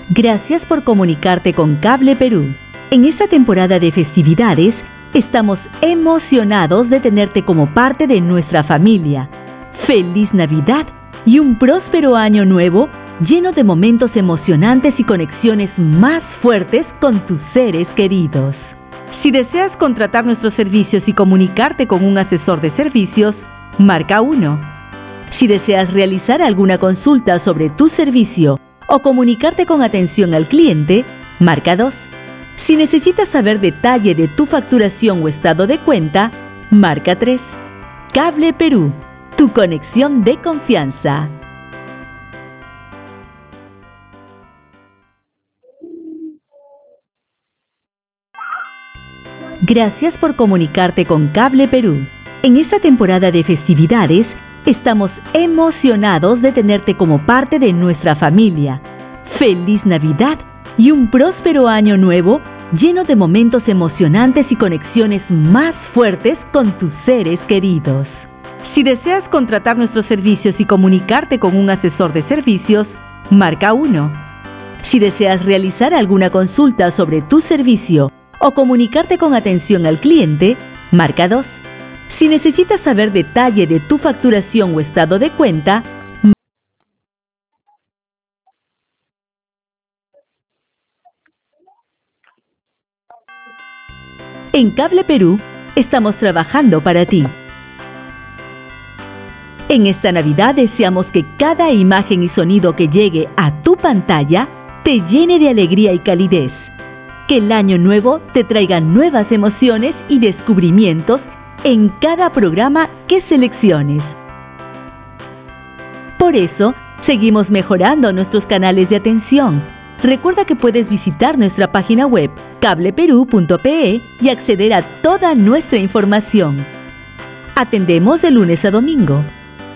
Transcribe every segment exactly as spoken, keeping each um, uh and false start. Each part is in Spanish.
Gracias por comunicarte con Cable Perú. En esta temporada de festividades, estamos emocionados de tenerte como parte de nuestra familia. ¡Feliz Navidad y un próspero año nuevo lleno de momentos emocionantes y conexiones más fuertes con tus seres queridos! Si deseas contratar nuestros servicios y comunicarte con un asesor de servicios, marca uno. Si deseas realizar alguna consulta sobre tu servicio o comunicarte con atención al cliente, marca dos. Si necesitas saber detalle de tu facturación o estado de cuenta, marca tres. Cable Perú, tu conexión de confianza. Gracias por comunicarte con Cable Perú. En esta temporada de festividades, estamos emocionados de tenerte como parte de nuestra familia. ¡Feliz Navidad y un próspero año nuevo lleno de momentos emocionantes y conexiones más fuertes con tus seres queridos! Si deseas contratar nuestros servicios y comunicarte con un asesor de servicios, marca uno. Si deseas realizar alguna consulta sobre tu servicio o comunicarte con atención al cliente, marca dos. Si necesitas saber detalle de tu facturación o estado de cuenta, en Cable Perú estamos trabajando para ti. En esta Navidad deseamos que cada imagen y sonido que llegue a tu pantalla te llene de alegría y calidez. Que el año nuevo te traiga nuevas emociones y descubrimientos en cada programa que selecciones. Por eso, seguimos mejorando nuestros canales de atención. Recuerda que puedes visitar nuestra página web cable perú punto pe y acceder a toda nuestra información. Atendemos de lunes a domingo.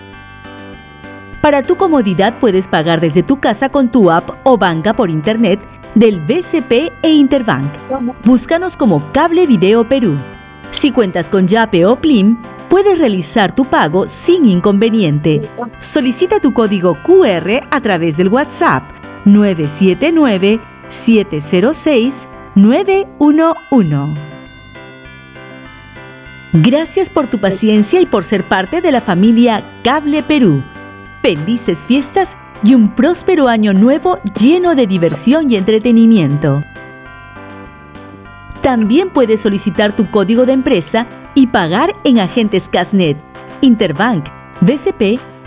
Para tu comodidad puedes pagar desde tu casa con tu app o banca por internet del B C P e Interbank. Búscanos como Cable Video Perú. Si cuentas con Yape o Plim, puedes realizar tu pago sin inconveniente. Solicita tu código cu erre a través del WhatsApp nueve siete nueve, siete cero seis, nueve uno uno. Gracias por tu paciencia y por ser parte de la familia Cable Perú. Felices fiestas y un próspero año nuevo lleno de diversión y entretenimiento. También puedes solicitar tu código de empresa y pagar en agentes Casnet, Interbank, B C P